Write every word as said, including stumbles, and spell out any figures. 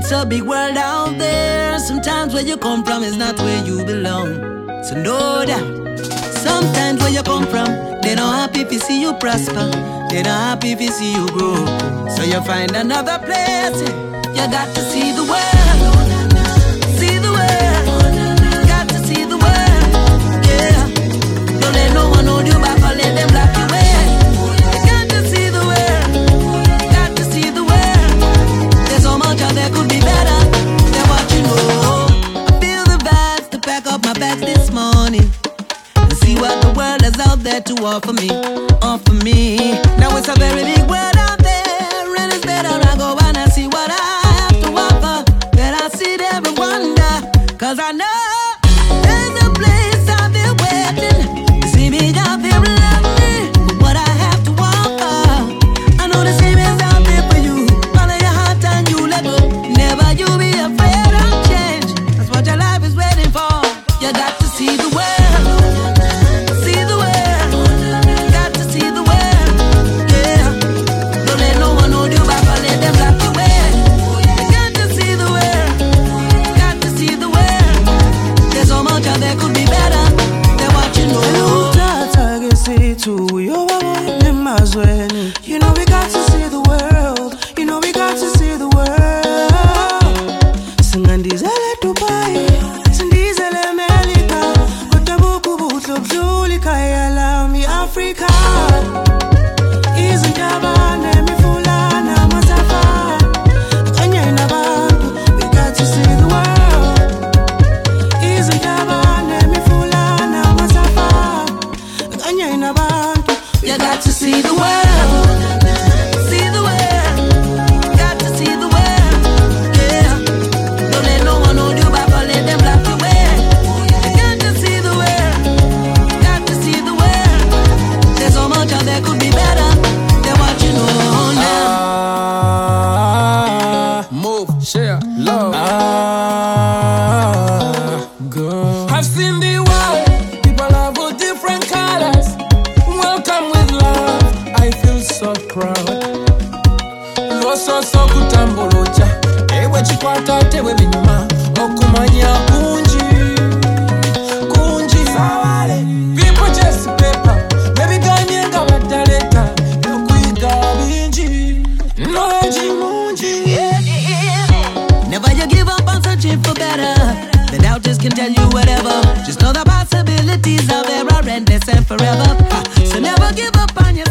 It's a big world out there. Sometimes where you come from is not where you belong. So know that. Sometimes where you come from, they not happy if you see you prosper. They not happy if you see you grow. So you find another place. You got to see the world. See the world. Got to see the world. Yeah. Don't let no one hold you back or let them block you away. You got to see the world. Got to see the world. There's so much out there could be better than what you know. I feel the vibes to pack up my bags this morning. See what the world is out there to offer me, offer me. Now it's a very big world out there, and it's better I go and I see what I have to offer. Then I sit there and wonder, cause I know there's a place out there waiting to see me out there loving for what I have to offer. I know the same is out there for you. Follow your heart and you let go. Never you be afraid of change. That's what your life is waiting for. You got to see the world. You know we got to see the world. You know we got to see the world. Singandizele Dubai, sindizele America. Kotabuku butlo bzulika yala mi Africa. Izindabane mifulana masafa. Kanye nabantu, we got to see the world. Izindabane mifulana masafa. Kanye nabantu. You got to see the world. See the world. Got to see the world. Yeah. Don't let no one hold you back or let them block you away. You got to see the world. Got to see the world. There's so much out there could be better than what you know now. Ah, move, share, love. Ah, girl. I've seen the world. People have all different colors. Welcome with love, I feel so proud. Loso so kutambolocha, ewe chikwata tewe binyuma, okumanya kunji, kunji. Sawale, people just paper, baby ganye nga bataleta, yokuiga binji, noji munji. Never you give up on searching for better. The doubters can tell you whatever. Just know the possibilities out there are endless and forever. So never give up on your